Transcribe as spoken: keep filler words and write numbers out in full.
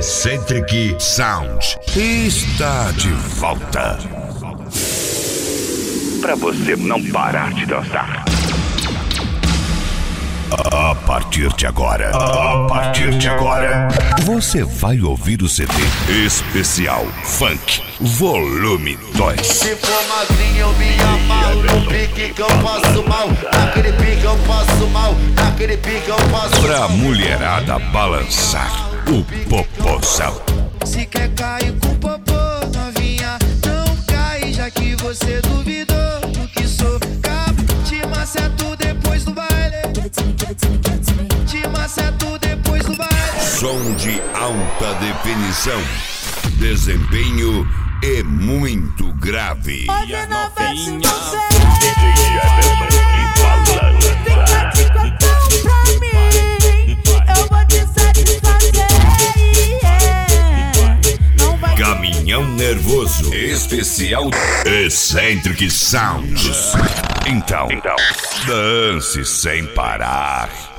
Eccentric Sound está de volta. Pra você não parar de dançar. A partir de agora, a partir de agora, você vai ouvir o C D especial Funk Volume dois. Se for magrinho eu me amarro no pique que eu passo mal. Naquele pique eu passo mal, naquele pique eu passo Pra mal. mulherada balançar o popozão. Se quer cair com popô, novinha, não cai, já que você duvidou do que sou. Cabo, te maceto depois do baile. Te maceto depois do baile. Som de alta definição, desempenho e muito grave. Hoje não vai se você. Caminhão nervoso, especial Eccentric Sounds. Então, então, dance sem parar.